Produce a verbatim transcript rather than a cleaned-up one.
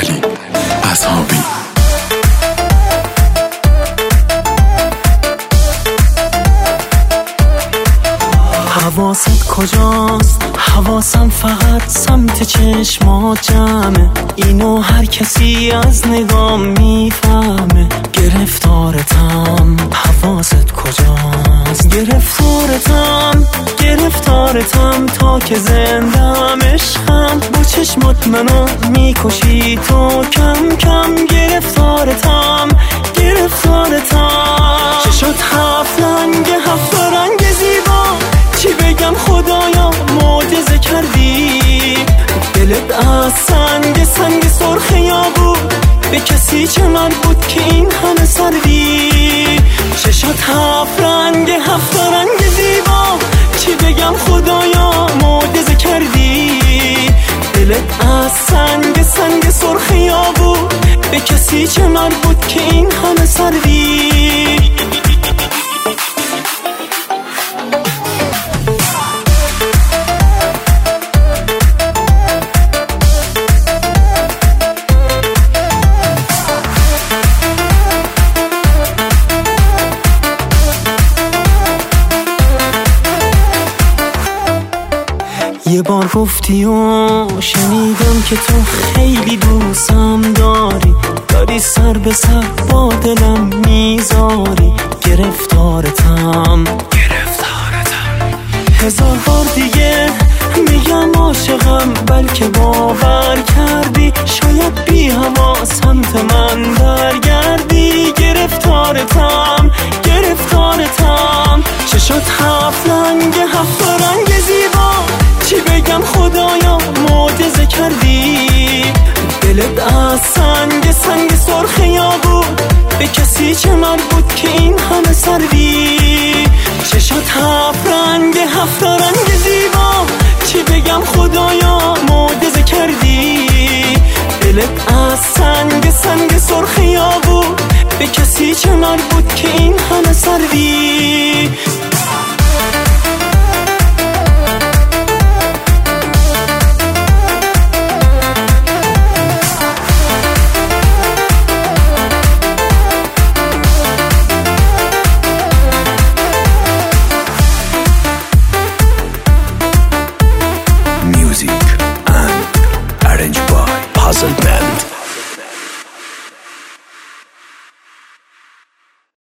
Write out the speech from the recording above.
علی اصحابی. حواست کجاست؟ حواسم فقط سمت چشمات جمعه، اینو هر کسی از نگام میفهمه. گرفتارتم، حواست کجاست؟ گرفتارتم گرفتارتم تا که زندم عشقم، با چشمات منو میکشی تو کم کم. گرفتارتم گرفتارتم چشات هفت رنگ هفت رنگ زیبا، چی بگم خدایا معجزه کردی. دلت از سنگ سنگ سرخیا بود، به کسی چه من بود که این همه سردی. چشات هفت رنگ هفت رنگ زیبا، چی بگم خدایا معجزه کردی. دلت از سنگ سنگ سرخیا بود، به کسی چه من بود که این همه سردی. یه بار گفتی و شنیدم که تو خیلی دوستم داری، داری سر به سر با دلم میذاری. گرفتارتم گرفتارتم هزار بار دیگه میگم عاشقم، بلکه باور کردی شاید بی هوا سمت من برگردی. گرفتارتم گرفتارتم چشات هفت رنگ هفت رنگ زیبا، چی بگم خدایا معجزه کردی. دلت از سنگ سنگ سرخیا بود، به کسی چه من بود که این همه سردی. چشات هفت رنگ هفت رنگ زیبا، چی بگم خدایا معجزه کردی. دلت از سنگ سنگ سرخیا بود، به کسی چه من بود که این